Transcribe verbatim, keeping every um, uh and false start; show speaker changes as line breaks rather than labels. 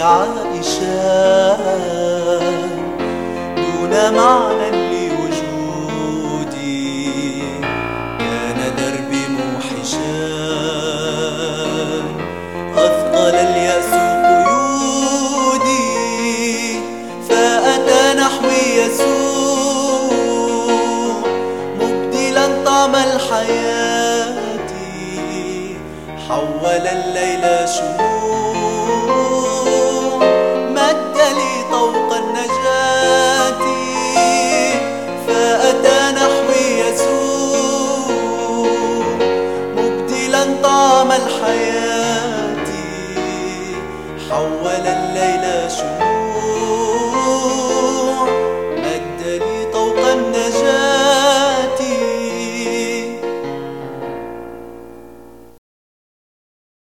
عائشة دون معنى لوجودي، كان دربي موحشا أثقل اليأس قيودي، فأتى نحوي يسوع مبدلا طعم الحياة، حول الليل شموع، مد لي طوق النجاة، فأتى نحوي يسوع مبدلا طعم الحياة، حول الليل